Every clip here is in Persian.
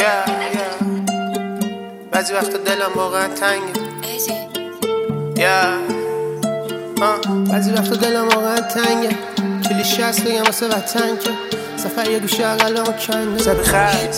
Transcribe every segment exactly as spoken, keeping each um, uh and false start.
yeah, yeah. بعضی وقتا دلم واقعا تنگه yeah. uh. بعضی وقتا دلم واقعا تنگه کلیشه هست بگم واسه وطن که سفر یه گوشه قلبمو کنده سب خیس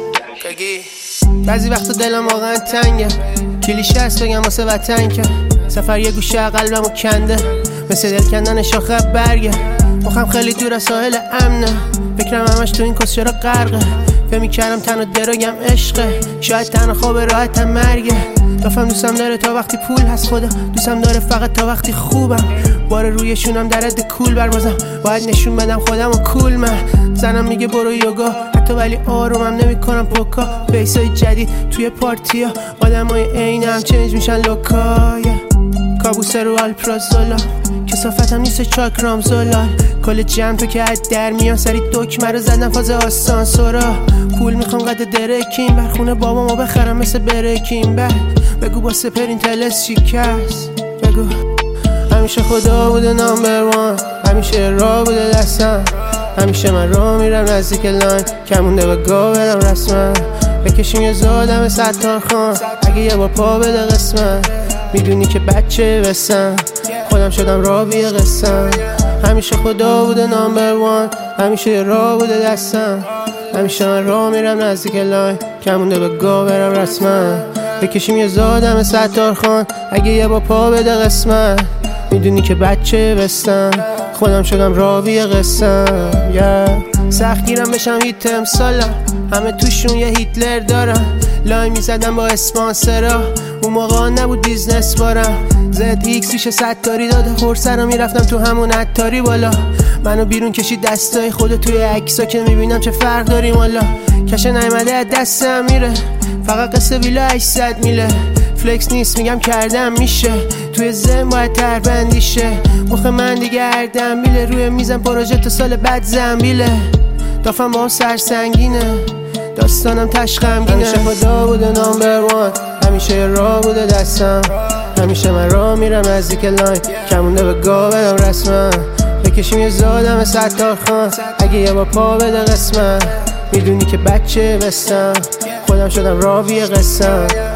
کگی. بعضی وقتا دلم واقعا تنگه کلیشه هست بگم واسه وطن که سفر یه گوشه قلبمو کنده مثل دل کندن شاخه برگه. مخم خیلی دور از ساحل امنه فکرم همش تو این کس چرا غرقه. فکر می‌کردم تنها دراگم عشقه شاید تنها خواب راحتم مرگه. دافم دوستم داره تا وقتی پول هست خدا دوستم داره فقط تا وقتی خوبم. بار رویشونم در حد کول بربازم باید نشون بدم خودم و کول. من زنم میگه برو یوگا حتی ولی آرومم نمیکنم پوکا. بیسای جدید توی پارتیا آدمای عینم چنج میشن لوکای. کابوس رو آلپرازولا کسافتم نیست چاکرام زلال. کل جمع تو که از در میان سری دکمه رو زدم فاز آسانسورا. پول میخوام قد درکیم بر خونه بابامو بخرم مثل برکیم بر. بگو با سپرین تلس شکست بگو همیشه خدا بوده نامبر وان. همیشه راه بوده دستم همیشه من راه میرم نزدیک لاین کمونده به گا برم رسما. بکشیم یه زادم ستار خان اگه یه با پا بده قسمت میدونی که بچه بسم خودم شدم رابی قسم. همیشه خدا بوده نامبر وان همیشه راه بوده دستم همیشه من راه میرم نزدیک لاین کمونده به گا برم رسما. بکشیم یه زادم ستار خان اگه یه با پا بده قسمت میدونی که بچه بستم خودم شدم راوی قسم yeah. سخت گیرم بشم هیت امسالم همه توشون یه هیتلر دارم. لای میزدم با اسپانسرا اون موقع نبود بیزنس بارم. زد ایکس پیش ستاری داده خورسرم میرفتم تو همون عطاری بالا. منو بیرون کشید دستای خود توی عکسا که میبینم چه فرق داریم والا. کش نیمده از دستم میره فقط قصه ویلا هشتصد میله. فلکس نیست میگم کردم میشه توی زن باید تربندی شه. مخ من دیگه اردم بیله روی میزم پروژه تا سال بعد زنبیله. دافم با سرسنگینه داستانم تش غمگینه. همیشه خدا بوده نامبر وان همیشه راه بوده دستم همیشه من راه میرم نزدیک لاین کمونده به گا برم رسما. بکشیم یه زادم ستار خان اگه یه با پا بده قسمت میدونی که بچه بستم خودم شدم راوی قسم.